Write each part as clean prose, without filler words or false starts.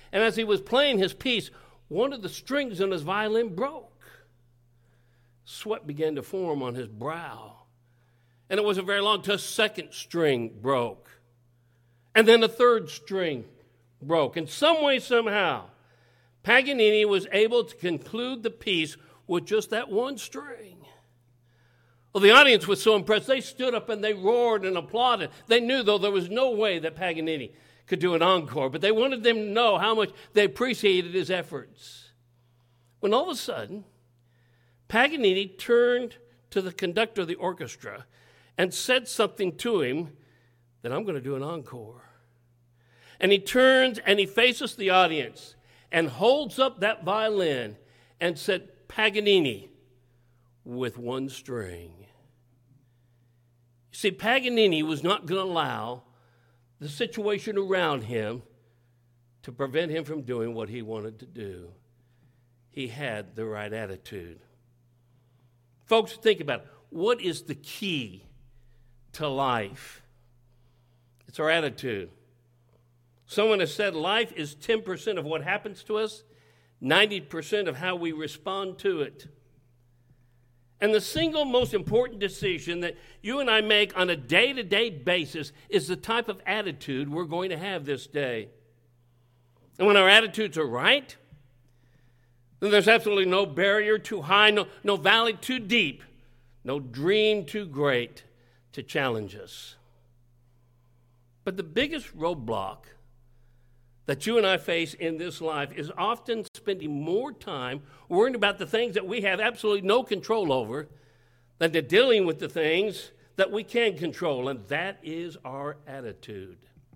And as he was playing his piece, one of the strings on his violin broke. Sweat began to form on his brow. And it wasn't very long till a second string broke. And then a third string broke. And some way, somehow, Paganini was able to conclude the piece with just that one string. Well, the audience was so impressed, they stood up and they roared and applauded. They knew, though, there was no way that Paganini could do an encore, but they wanted them to know how much they appreciated his efforts. When all of a sudden, Paganini turned to the conductor of the orchestra and said something to him that I'm going to do an encore. And he turns and he faces the audience and holds up that violin and said, Paganini, with one string. You see, Paganini was not going to allow the situation around him to prevent him from doing what he wanted to do. He had the right attitude. Folks, think about it. What is the key to life? It's our attitude. Someone has said life is 10% of what happens to us, 90% of how we respond to it. And the single most important decision that you and I make on a day-to-day basis is the type of attitude we're going to have this day. And when our attitudes are right, then there's absolutely no barrier too high, no valley too deep, no dream too great to challenge us. But the biggest roadblock that you and I face in this life is often spending more time worrying about the things that we have absolutely no control over than to dealing with the things that we can control, and that is our attitude.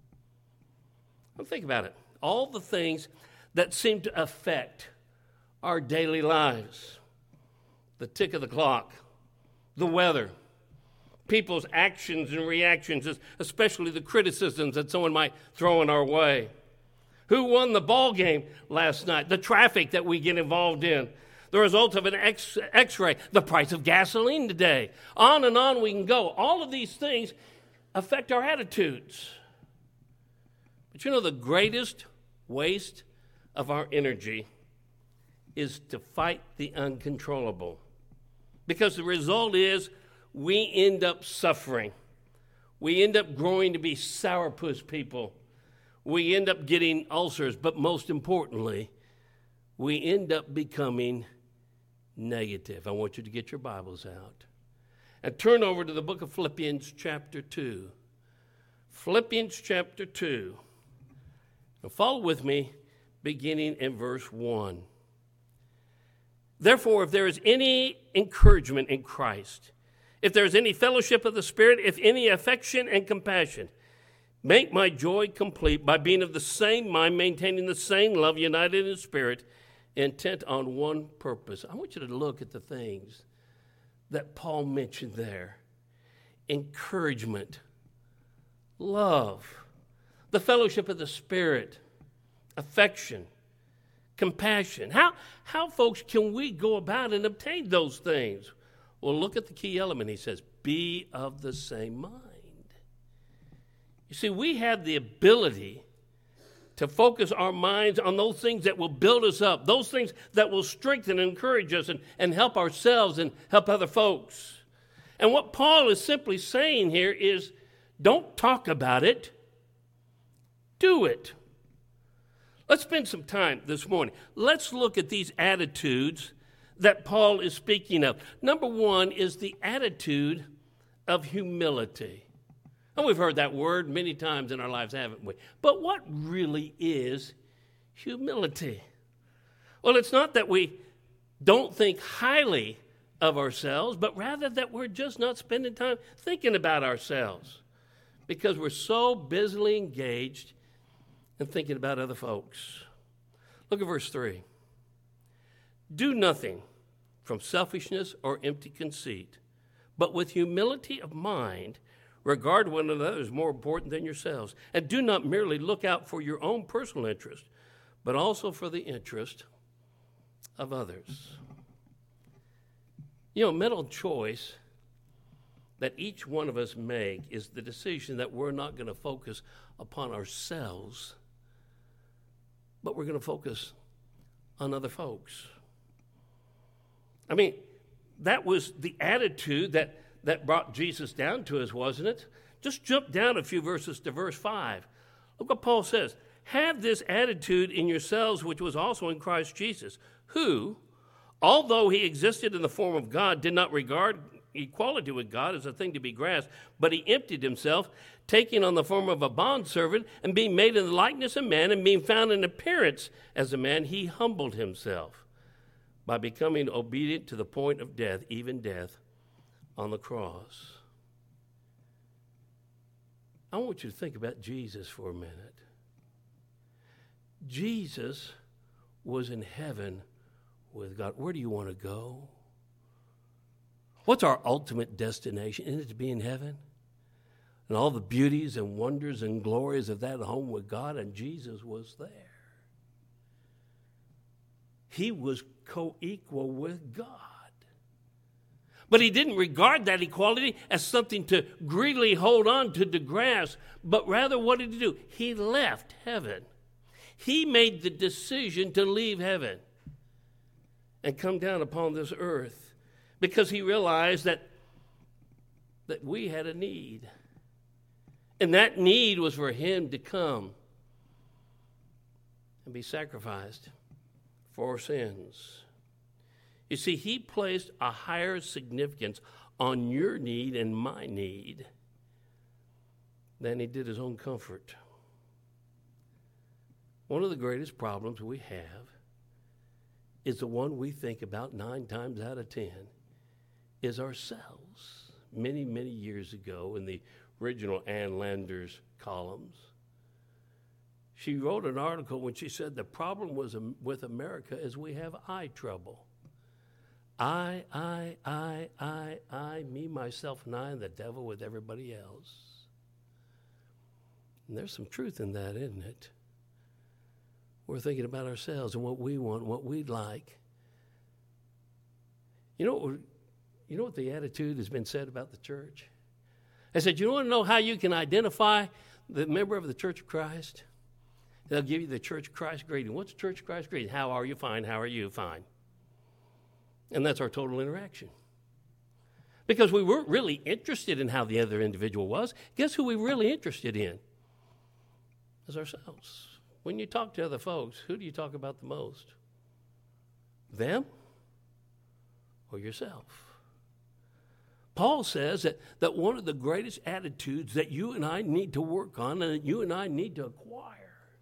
Well, think about it. All the things that seem to affect our daily lives, the tick of the clock, the weather, people's actions and reactions, especially the criticisms that someone might throw in our way. Who won the ball game last night? The traffic that we get involved in. The results of an x-ray. The price of gasoline today. On and on we can go. All of these things affect our attitudes. But you know, the greatest waste of our energy is to fight the uncontrollable. Because the result is we end up suffering. We end up growing to be sourpuss people. We end up getting ulcers, but most importantly, we end up becoming negative. I want you to get your Bibles out and turn over to the book of Philippians chapter 2. Philippians chapter 2. Now follow with me, beginning in verse 1. Therefore, if there is any encouragement in Christ, if there is any fellowship of the Spirit, if any affection and compassion, make my joy complete by being of the same mind, maintaining the same love, united in spirit, intent on one purpose. I want you to look at the things that Paul mentioned there. Encouragement, love, the fellowship of the Spirit, affection, compassion. How, folks, can we go about and obtain those things? Well, look at the key element. He says, be of the same mind. You see, we have the ability to focus our minds on those things that will build us up, those things that will strengthen and encourage us and help ourselves and help other folks. And what Paul is simply saying here is, don't talk about it, do it. Let's spend some time this morning. Let's look at these attitudes that Paul is speaking of. Number one is the attitude of humility. And we've heard that word many times in our lives, haven't we? But what really is humility? Well, it's not that we don't think highly of ourselves, but rather that we're just not spending time thinking about ourselves because we're so busily engaged in thinking about other folks. Look at verse 3. Do nothing from selfishness or empty conceit, but with humility of mind, regard one another as more important than yourselves. And do not merely look out for your own personal interest, but also for the interest of others. You know, mental choice that each one of us make is the decision that we're not going to focus upon ourselves, but we're going to focus on other folks. I mean, that was the attitude that brought Jesus down to us, wasn't it? Just jump down a few verses to verse 5. Look what Paul says. Have this attitude in yourselves, which was also in Christ Jesus, who, although he existed in the form of God, did not regard equality with God as a thing to be grasped, but he emptied himself, taking on the form of a bondservant, and being made in the likeness of man, and being found in appearance as a man, he humbled himself by becoming obedient to the point of death, even death on the cross. I want you to think about Jesus for a minute. Jesus was in heaven with God. Where do you want to go? What's our ultimate destination? Isn't it to be in heaven? And all the beauties and wonders and glories of that home with God, and Jesus was there. He was co-equal with God. But he didn't regard that equality as something to greedily hold on to grasp, but rather what did he do? He left heaven. He made the decision to leave heaven and come down upon this earth because he realized that we had a need. And that need was for him to come and be sacrificed for our sins. You see, he placed a higher significance on your need and my need than he did his own comfort. One of the greatest problems we have is the one we think about 9 times out of 10, is ourselves. Many, many years ago in the original Ann Landers columns, she wrote an article when she said the problem was with America is we have eye trouble. I, me, myself, and I, and the devil with everybody else. And there's some truth in that, isn't it? We're thinking about ourselves and what we want, what we'd like. You know what the attitude has been said about the church? I said, you want to know how you can identify the member of the Church of Christ? They'll give you the Church of Christ greeting. What's the Church of Christ greeting? How are you? Fine. How are you? Fine. And that's our total interaction. Because we weren't really interested in how the other individual was. Guess who we were really interested in? Is ourselves. When you talk to other folks, who do you talk about the most? Them or yourself? Paul says that one of the greatest attitudes that you and I need to work on and that you and I need to acquire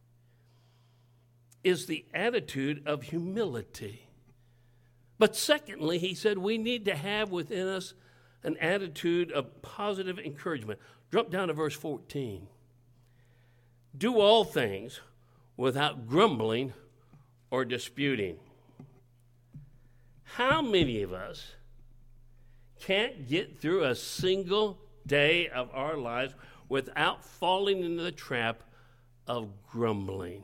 is the attitude of humility. But secondly, he said we need to have within us an attitude of positive encouragement. Jump down to verse 14. Do all things without grumbling or disputing. How many of us can't get through a single day of our lives without falling into the trap of grumbling?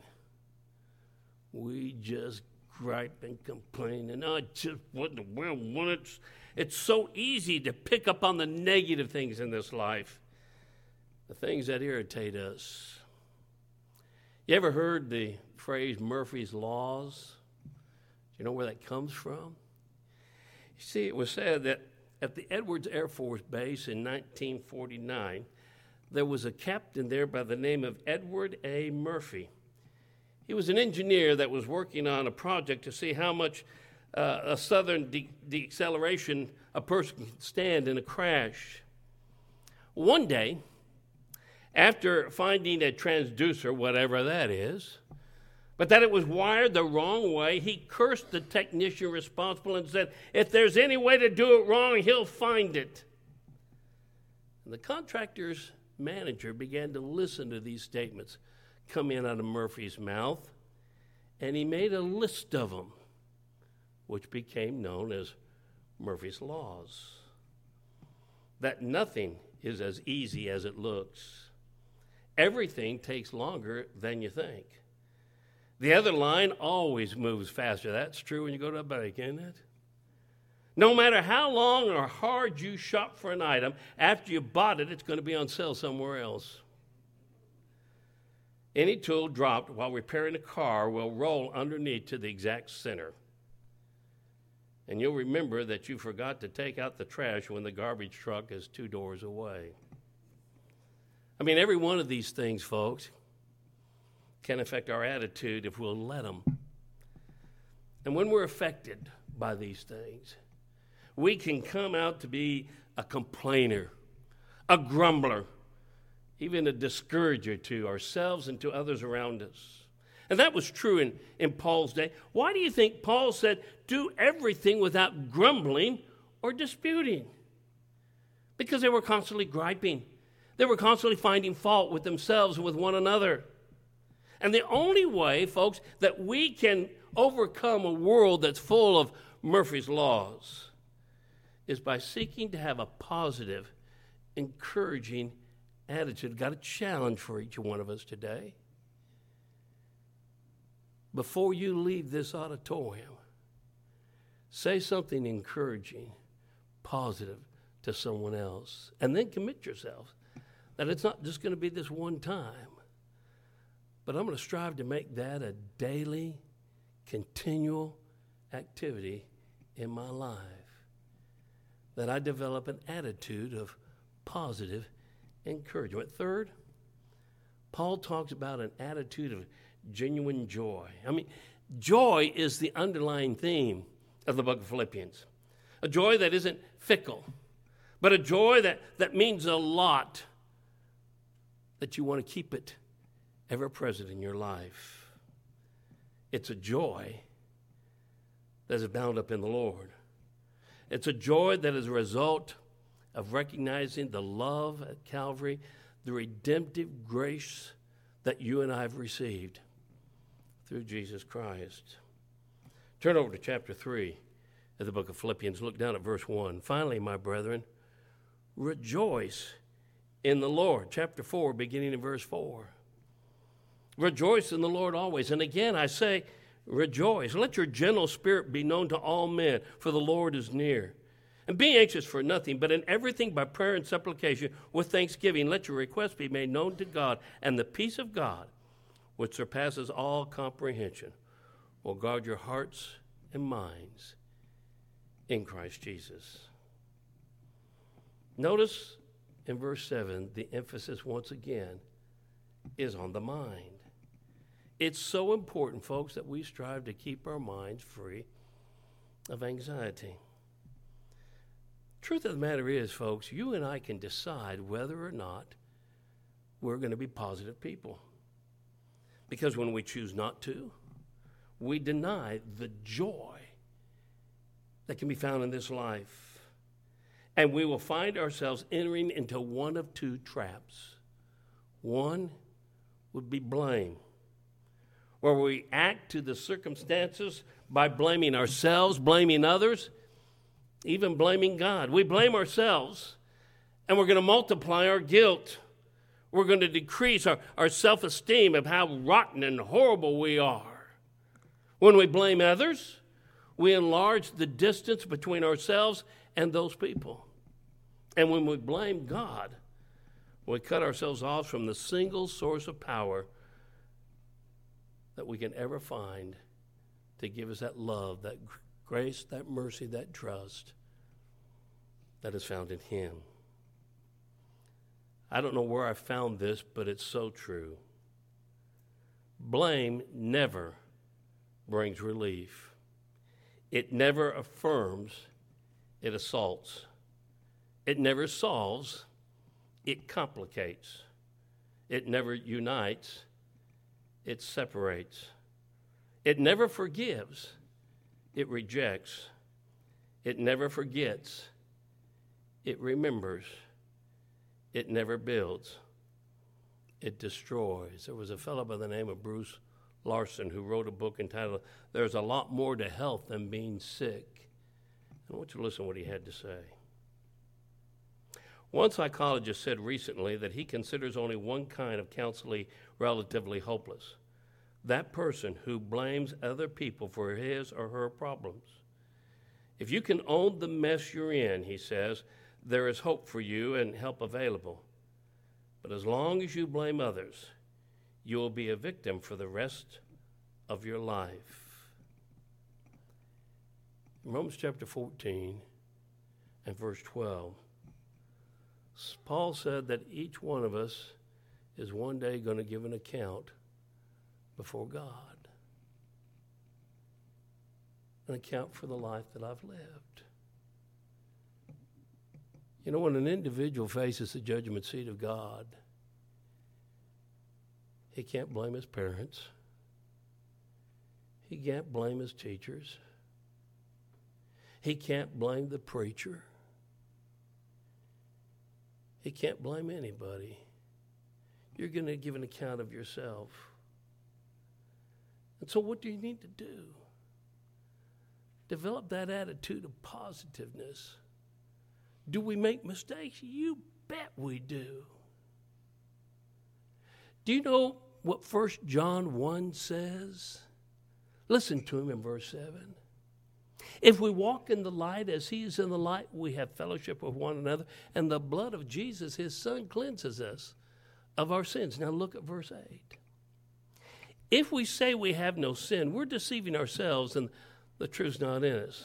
We just gripe and complain, and I just wouldn't want it. It's so easy to pick up on the negative things in this life, the things that irritate us. You ever heard the phrase Murphy's Laws? Do you know where that comes from? You see, it was said that at the Edwards Air Force Base in 1949, there was a captain there by the name of Edward A. Murphy. He was an engineer that was working on a project to see how much a southern deceleration a person can stand in a crash. One day, after finding a transducer, whatever that is, but that it was wired the wrong way, he cursed the technician responsible and said, if there's any way to do it wrong, he'll find it. And the contractor's manager began to listen to these statements come in out of Murphy's mouth, and he made a list of them, which became known as Murphy's Laws. That nothing is as easy as it looks. Everything takes longer than you think. The other line always moves faster. That's true when you go to a bank, isn't it? No matter how long or hard you shop for an item, after you bought it, it's going to be on sale somewhere else. Any tool dropped while repairing a car will roll underneath to the exact center. And you'll remember that you forgot to take out the trash when the garbage truck is 2 doors away. I mean, every one of these things, folks, can affect our attitude if we'll let them. And when we're affected by these things, we can come out to be a complainer, a grumbler, even a discourager to ourselves and to others around us. And that was true in Paul's day. Why do you think Paul said, do everything without grumbling or disputing? Because they were constantly griping. They were constantly finding fault with themselves and with one another. And the only way, folks, that we can overcome a world that's full of Murphy's Laws is by seeking to have a positive, encouraging attitude. Got a challenge for each one of us today. Before you leave this auditorium, say something encouraging, positive to someone else, and then commit yourself that it's not just going to be this one time, but I'm going to strive to make that a daily, continual activity in my life, that I develop an attitude of positive encouragement. Third, Paul talks about an attitude of genuine joy. I mean, joy is the underlying theme of the book of Philippians. A joy that isn't fickle, but a joy that means a lot, that you want to keep it ever present in your life. It's a joy that is bound up in the Lord. It's a joy that is a result of recognizing the love at Calvary, the redemptive grace that you and I have received through Jesus Christ. Turn over to chapter 3 of the book of Philippians. Look down at verse 1. Finally, my brethren, rejoice in the Lord. Chapter 4, beginning in verse 4. Rejoice in the Lord always. And again, I say, rejoice. Let your gentle spirit be known to all men, for the Lord is near. And be anxious for nothing, but in everything by prayer and supplication with thanksgiving, let your requests be made known to God, and the peace of God, which surpasses all comprehension, will guard your hearts and minds in Christ Jesus. Notice in verse 7, the emphasis once again is on the mind. It's so important, folks, that we strive to keep our minds free of anxiety. Truth of the matter is, folks, you and I can decide whether or not we're going to be positive people. Because when we choose not to, we deny the joy that can be found in this life. And we will find ourselves entering into one of two traps. One would be blame, where we act to the circumstances by blaming ourselves, blaming others, even blaming God. We blame ourselves, and we're going to multiply our guilt. We're going to decrease our self-esteem of how rotten and horrible we are. When we blame others, we enlarge the distance between ourselves and those people. And when we blame God, we cut ourselves off from the single source of power that we can ever find to give us that love, that grace, that mercy, that trust that is found in Him. I don't know where I found this, but it's so true. Blame never brings relief. It never affirms, it assaults. It never solves, it complicates. It never unites, it separates. It never forgives, it rejects. It never forgets, it remembers. It never builds, it destroys. There was a fellow by the name of Bruce Larson who wrote a book entitled, There's a Lot More to Health Than Being Sick. I want you to listen to what he had to say. One psychologist said recently that he considers only one kind of counselee relatively hopeless: that person who blames other people for his or her problems. If you can own the mess you're in, he says, there is hope for you and help available. But as long as you blame others, you will be a victim for the rest of your life. In Romans chapter 14 and verse 12, Paul said that each one of us is one day going to give an account before God. An account for the life that I've lived. You know, when an individual faces the judgment seat of God, he can't blame his parents. He can't blame his teachers. He can't blame the preacher. He can't blame anybody. You're going to give an account of yourself. And so what do you need to do? Develop that attitude of positiveness. Do we make mistakes? You bet we do. Do you know what 1 John 1 says? Listen to him in verse 7. If we walk in the light as he is in the light, we have fellowship with one another, and the blood of Jesus, his son, cleanses us of our sins. Now look at verse 8. If we say we have no sin, we're deceiving ourselves, and the truth's not in us.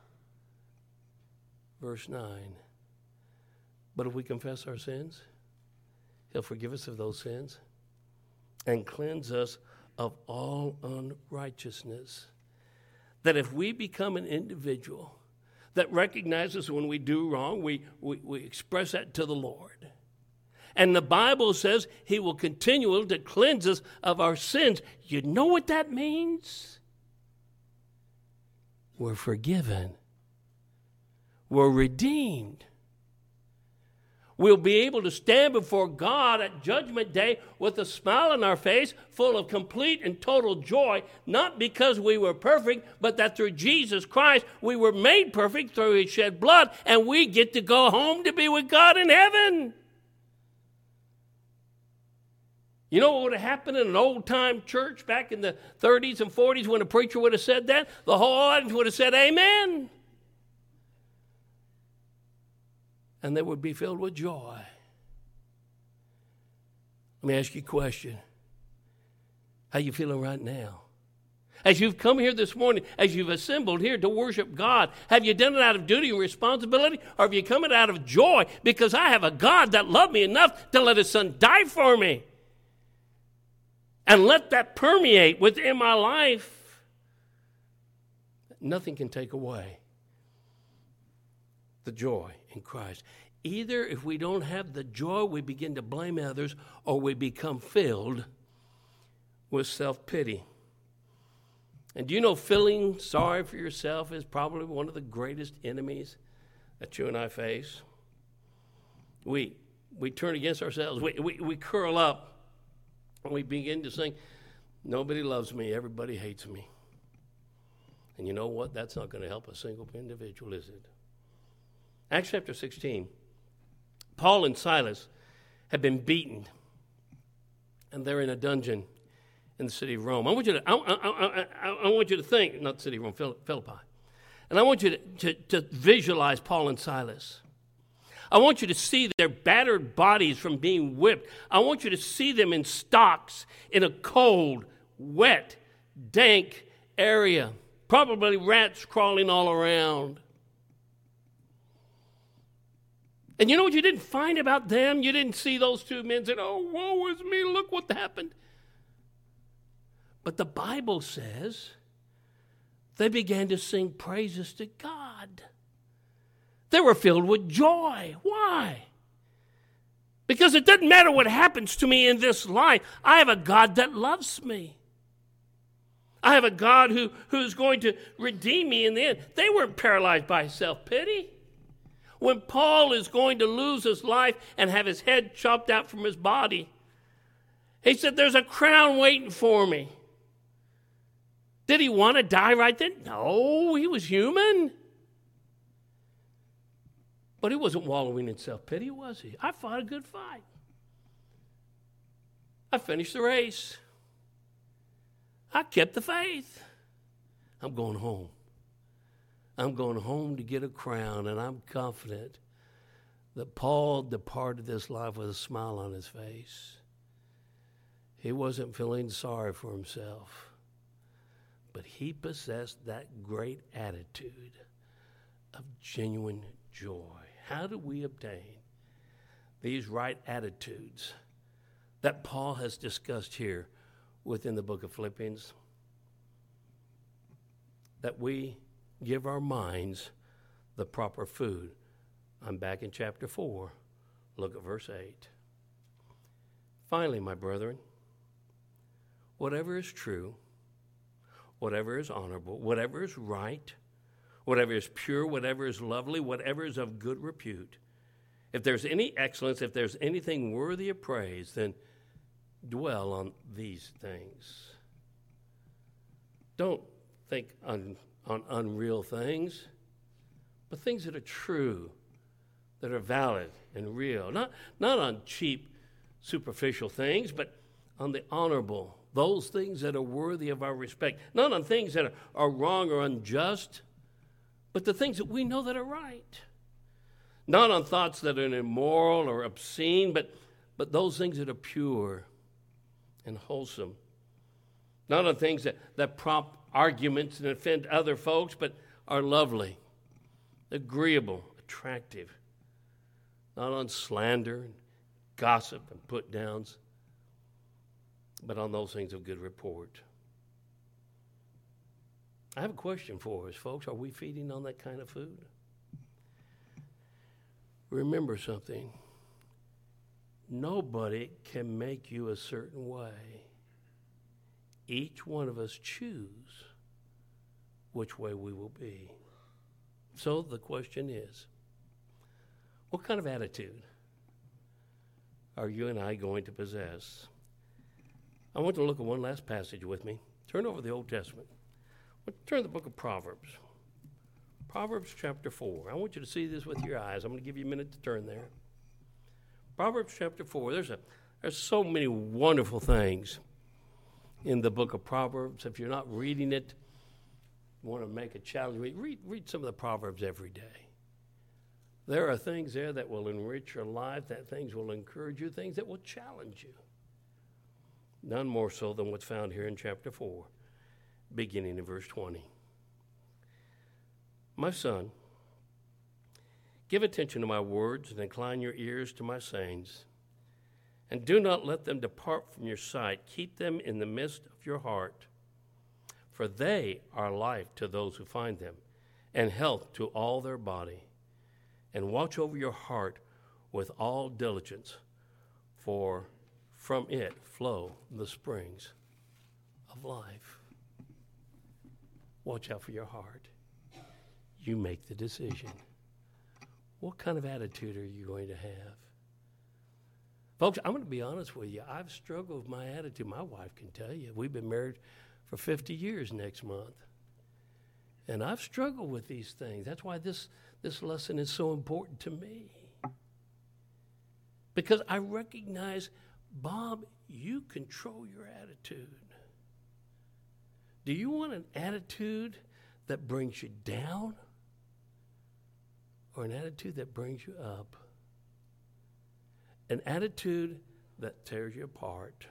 Verse 9. But if we confess our sins, he'll forgive us of those sins and cleanse us of all unrighteousness. That if we become an individual that recognizes when we do wrong, we express that to the Lord. And the Bible says he will continue to cleanse us of our sins. You know what that means? We're forgiven. We're redeemed. We'll be able to stand before God at Judgment Day with a smile on our face, full of complete and total joy, not because we were perfect, but that through Jesus Christ we were made perfect through his shed blood, and we get to go home to be with God in heaven. You know what would have happened in an old-time church back in the 30s and 40s when a preacher would have said that? The whole audience would have said, amen. And they would be filled with joy. Let me ask you a question. How you feeling right now? As you've come here this morning, as you've assembled here to worship God, have you done it out of duty and responsibility, or have you come it out of joy because I have a God that loved me enough to let his son die for me? And let that permeate within my life. Nothing can take away the joy in Christ. Either if we don't have the joy, we begin to blame others, or we become filled with self-pity. And do you know feeling sorry for yourself is probably one of the greatest enemies that you and I face? We turn against ourselves. We curl up. And we begin to sing, nobody loves me, everybody hates me. And you know what? That's not going to help a single individual, is it? Acts chapter 16, Paul and Silas have been beaten, and they're in a dungeon in the city of Rome. I want you to think, not the city of Rome, Philippi. And I want you to visualize Paul and Silas. I want you to see their battered bodies from being whipped. I want you to see them in stocks in a cold, wet, dank area. Probably rats crawling all around. And you know what you didn't find about them? You didn't see those two men saying, oh, woe is me, look what happened. But the Bible says they began to sing praises to God. They were filled with joy. Why? Because it doesn't matter what happens to me in this life. I have a God that loves me. I have a God who's going to redeem me in the end. They weren't paralyzed by self-pity. When Paul is going to lose his life and have his head chopped out from his body, he said, there's a crown waiting for me. Did he want to die right then? No, he was human. But he wasn't wallowing in self-pity, was he? I fought a good fight. I finished the race. I kept the faith. I'm going home. I'm going home to get a crown, and I'm confident that Paul departed this life with a smile on his face. He wasn't feeling sorry for himself, but he possessed that great attitude of genuine joy. How do we obtain these right attitudes that Paul has discussed here within the book of Philippians? That we give our minds the proper food. I'm back in chapter 4. Look at verse 8. Finally, my brethren, whatever is true, whatever is honorable, whatever is right, whatever is pure, whatever is lovely, whatever is of good repute, if there's any excellence, if there's anything worthy of praise, then dwell on these things. Don't think on unreal things, but things that are true, that are valid and real. Not on cheap, superficial things, but on the honorable, those things that are worthy of our respect. Not on things that are wrong or unjust, but the things that we know that are right. Not on thoughts that are immoral or obscene, but those things that are pure and wholesome. Not on things that prompt arguments and offend other folks, but are lovely, agreeable, attractive. Not on slander and gossip and put-downs, but on those things of good report. I have a question for us, folks. Are we feeding on that kind of food? Remember something. Nobody can make you a certain way. Each one of us choose which way we will be. So the question is, what kind of attitude are you and I going to possess? I want to look at one last passage with me. Turn over the Old Testament. Turn to the book of Proverbs. Proverbs chapter 4. I want you to see this with your eyes. I'm going to give you a minute to turn there. Proverbs chapter 4. There's so many wonderful things in the book of Proverbs. If you're not reading it, you want to make a challenge, read some of the Proverbs every day. There are things there that will enrich your life, that things will encourage you, things that will challenge you. None more so than what's found here in chapter 4, beginning in verse 20. My son, give attention to my words and incline your ears to my sayings. And do not let them depart from your sight. Keep them in the midst of your heart. For they are life to those who find them, and health to all their body. And watch over your heart with all diligence, for from it flow the springs of life. Watch out for your heart. You make the decision. What kind of attitude are you going to have? Folks, I'm going to be honest with you. I've struggled with my attitude. My wife can tell you. We've been married for 50 years next month. And I've struggled with these things. That's why this lesson is so important to me. Because I recognize, Bob, you control your attitude. Do you want an attitude that brings you down? Or an attitude that brings you up? An attitude that tears you apart?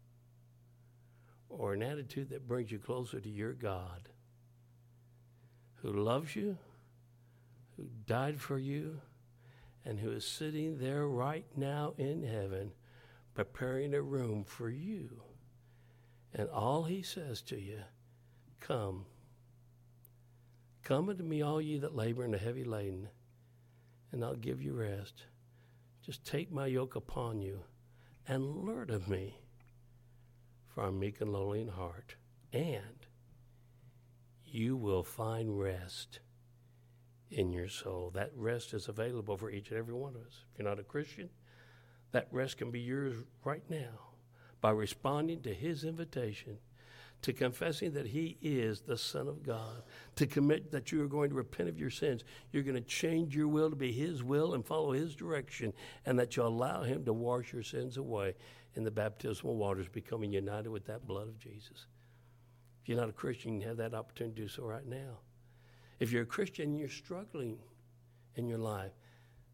Or an attitude that brings you closer to your God, who loves you, who died for you, and who is sitting there right now in heaven preparing a room for you. And all he says to you, come. Come unto me, all ye that labor and are heavy laden, and I'll give you rest. Just take my yoke upon you and learn of me, for I'm meek and lowly in heart, and you will find rest in your soul. That rest is available for each and every one of us. If you're not a Christian, that rest can be yours right now by responding to his invitation, to confessing that he is the Son of God, to commit that you are going to repent of your sins. You're going to change your will to be his will and follow his direction, and that you'll allow him to wash your sins away in the baptismal waters, becoming united with that blood of Jesus. If you're not a Christian, you can have that opportunity to do so right now. If you're a Christian and you're struggling in your life,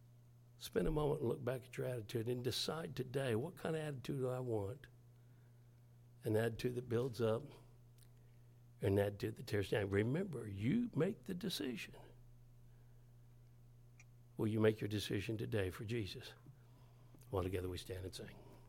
spend a moment and look back at your attitude and decide today, what kind of attitude do I want? an attitude that builds up, an attitude that tears down. Remember, you make the decision. Will you make your decision today for Jesus? While together we stand and sing.